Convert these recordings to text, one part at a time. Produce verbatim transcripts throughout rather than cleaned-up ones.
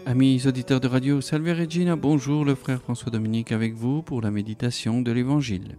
Amis auditeurs de Radio Salve Regina, bonjour, le frère François Dominique avec vous pour la méditation de l'Évangile.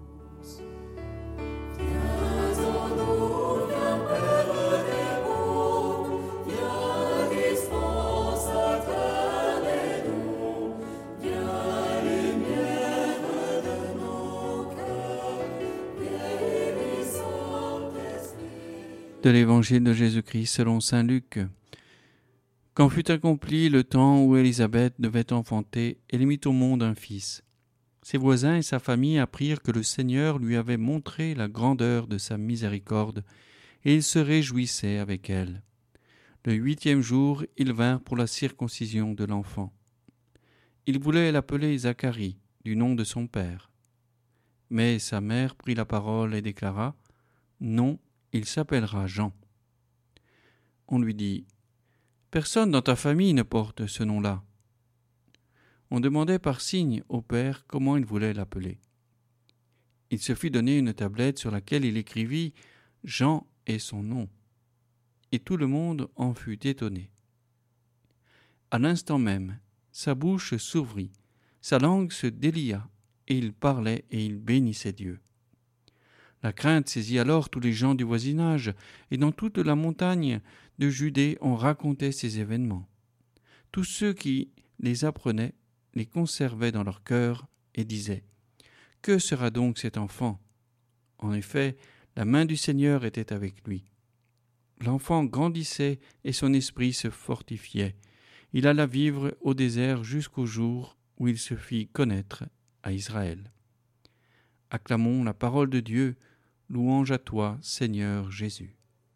De l'Évangile de Jésus-Christ selon saint Luc. Quand fut accompli le temps où Élisabeth devait enfanter, elle mit au monde un fils. Ses voisins et sa famille apprirent que le Seigneur lui avait montré la grandeur de sa miséricorde, et ils se réjouissaient avec elle. Le huitième jour, ils vinrent pour la circoncision de l'enfant. Ils voulaient l'appeler Zacharie, du nom de son père. Mais sa mère prit la parole et déclara : « Non, il s'appellera Jean. » On lui dit : « Personne dans ta famille ne porte ce nom-là. » On demandait par signe au père comment il voulait l'appeler. Il se fit donner une tablette sur laquelle il écrivit « Jean est son nom », et tout le monde en fut étonné. À l'instant même, sa bouche s'ouvrit, sa langue se délia, et il parlait et il bénissait Dieu. La crainte saisit alors tous les gens du voisinage, et dans toute la montagne de Judée on racontait ces événements. Tous ceux qui les apprenaient les conservaient dans leur cœur et disaient : « Que sera donc cet enfant ? » En effet, la main du Seigneur était avec lui. L'enfant grandissait et son esprit se fortifiait. Il alla vivre au désert jusqu'au jour où il se fit connaître à Israël. Acclamons la parole de Dieu. Louange à toi, Seigneur Jésus.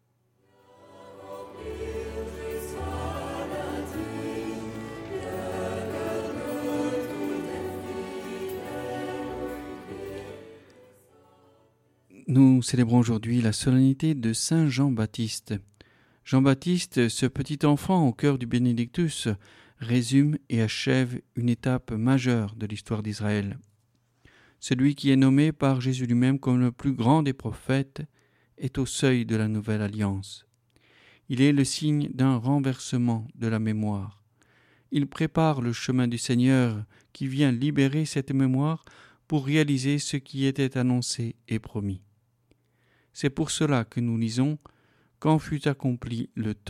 Nous célébrons aujourd'hui la solennité de Saint Jean-Baptiste. Jean-Baptiste, ce petit enfant au cœur du Bénédictus, résume et achève une étape majeure de l'histoire d'Israël. Celui qui est nommé par Jésus lui-même comme le plus grand des prophètes est au seuil de la nouvelle alliance. Il est le signe d'un renversement de la mémoire. Il prépare le chemin du Seigneur qui vient libérer cette mémoire pour réaliser ce qui était annoncé et promis. C'est pour cela que nous lisons « Quand fut accompli le temps ».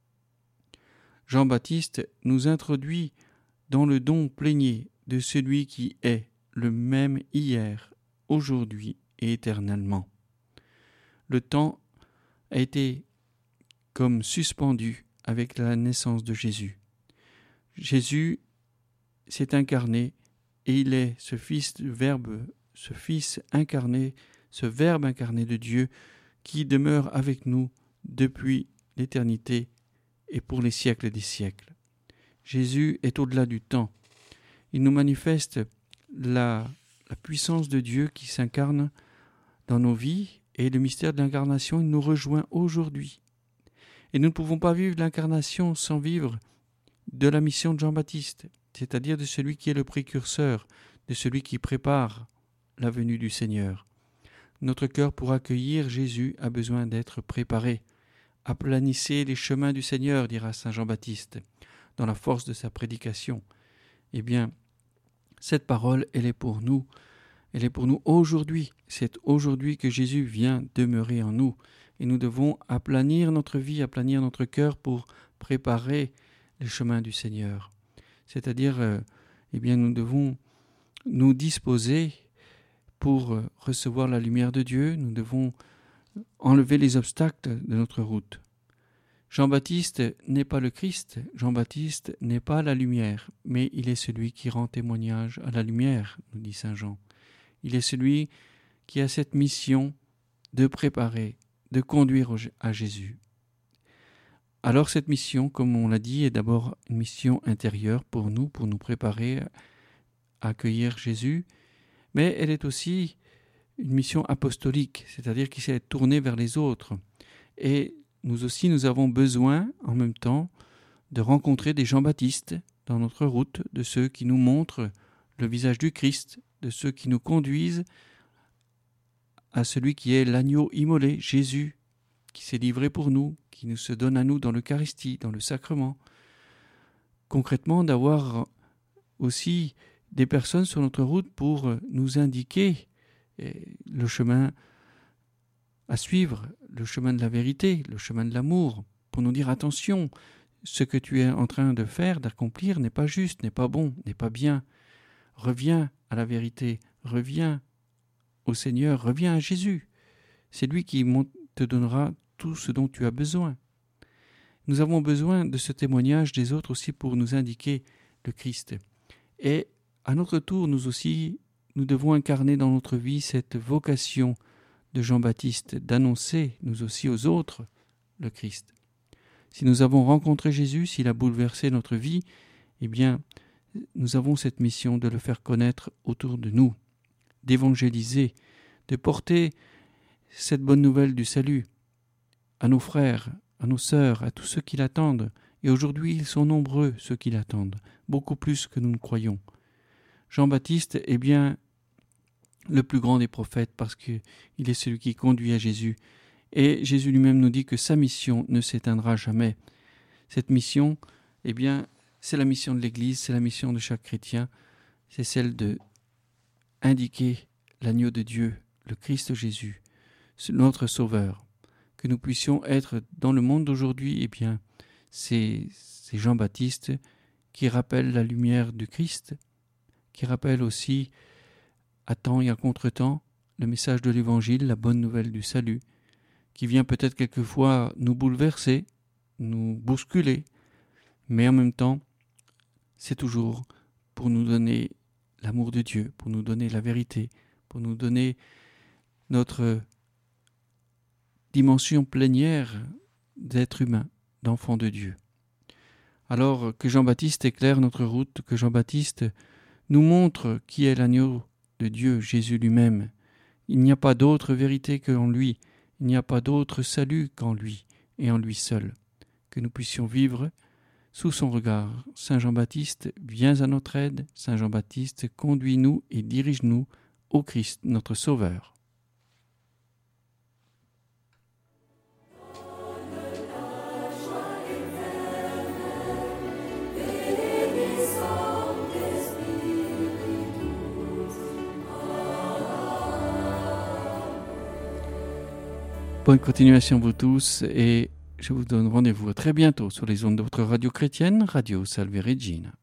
Jean-Baptiste nous introduit dans le don plénier de celui qui est le même hier, aujourd'hui et éternellement. Le temps a été comme suspendu avec la naissance de Jésus. Jésus s'est incarné et il est ce Fils du Verbe, ce Fils incarné, ce Verbe incarné de Dieu qui demeure avec nous depuis l'éternité et pour les siècles des siècles. Jésus est au-delà du temps. Il nous manifeste La, la puissance de Dieu qui s'incarne dans nos vies et le mystère de l'incarnation, il nous rejoint aujourd'hui. Et nous ne pouvons pas vivre l'incarnation sans vivre de la mission de Jean-Baptiste, c'est-à-dire de celui qui est le précurseur, de celui qui prépare la venue du Seigneur. Notre cœur pour accueillir Jésus a besoin d'être préparé. Aplanissez les chemins du Seigneur, dira saint Jean-Baptiste, dans la force de sa prédication. Eh bien, cette parole, elle est pour nous. Elle est pour nous aujourd'hui. C'est aujourd'hui que Jésus vient demeurer en nous. Et nous devons aplanir notre vie, aplanir notre cœur pour préparer les chemins du Seigneur. C'est-à-dire, euh, eh bien, nous devons nous disposer pour euh, recevoir la lumière de Dieu. Nous devons enlever les obstacles de notre route. Jean-Baptiste n'est pas le Christ, Jean-Baptiste n'est pas la lumière, mais il est celui qui rend témoignage à la lumière, nous dit saint Jean. Il est celui qui a cette mission de préparer, de conduire à Jésus. Alors cette mission, comme on l'a dit, est d'abord une mission intérieure pour nous, pour nous préparer à accueillir Jésus, mais elle est aussi une mission apostolique, c'est-à-dire qui s'est tournée vers les autres. Et nous aussi, nous avons besoin, en même temps, de rencontrer des Jean-Baptistes dans notre route, de ceux qui nous montrent le visage du Christ, de ceux qui nous conduisent à celui qui est l'agneau immolé, Jésus, qui s'est livré pour nous, qui nous se donne à nous dans l'Eucharistie, dans le sacrement. concrètement d'avoir aussi des personnes sur notre route pour nous indiquer le chemin à suivre, le chemin de la vérité, le chemin de l'amour, pour nous dire attention, ce que tu es en train de faire, d'accomplir n'est pas juste, n'est pas bon, n'est pas bien. Reviens à la vérité, reviens au Seigneur, reviens à Jésus. C'est lui qui te donnera tout ce dont tu as besoin. Nous avons besoin de ce témoignage des autres aussi pour nous indiquer le Christ. Et à notre tour, nous aussi, nous devons incarner dans notre vie cette vocation de Jean-Baptiste, d'annoncer, nous aussi, aux autres, le Christ. Si nous avons rencontré Jésus, s'il a bouleversé notre vie, eh bien, nous avons cette mission de le faire connaître autour de nous, d'évangéliser, de porter cette bonne nouvelle du salut à nos frères, à nos sœurs, à tous ceux qui l'attendent. Et aujourd'hui, ils sont nombreux, ceux qui l'attendent, beaucoup plus que nous ne croyons. Jean-Baptiste est bien le plus grand des prophètes parce qu'il est celui qui conduit à Jésus. Et Jésus lui-même nous dit que sa mission ne s'éteindra jamais. Cette mission, eh bien, c'est la mission de l'Église, c'est la mission de chaque chrétien, c'est celle de indiquer l'agneau de Dieu, le Christ Jésus, notre Sauveur. Que nous puissions être dans le monde d'aujourd'hui, eh bien, c'est, c'est Jean-Baptiste qui rappelle la lumière du Christ, qui rappelle aussi à temps et à contre-temps le message de l'Évangile, la bonne nouvelle du salut, qui vient peut-être quelquefois nous bouleverser, nous bousculer, mais en même temps, c'est toujours pour nous donner l'amour de Dieu, pour nous donner la vérité, pour nous donner notre dimension plénière d'être humain, d'enfant de Dieu. Alors que Jean-Baptiste éclaire notre route, que Jean-Baptiste nous montre qui est l'agneau de Dieu, Jésus lui-même. Il n'y a pas d'autre vérité qu'en lui, il n'y a pas d'autre salut qu'en lui et en lui seul. Que nous puissions vivre sous son regard. Saint Jean-Baptiste, viens à notre aide. Saint Jean-Baptiste, conduis-nous et dirige-nous au Christ, notre Sauveur. Bonne continuation vous tous et je vous donne rendez-vous très bientôt sur les ondes de votre radio chrétienne, Radio Salve Regina.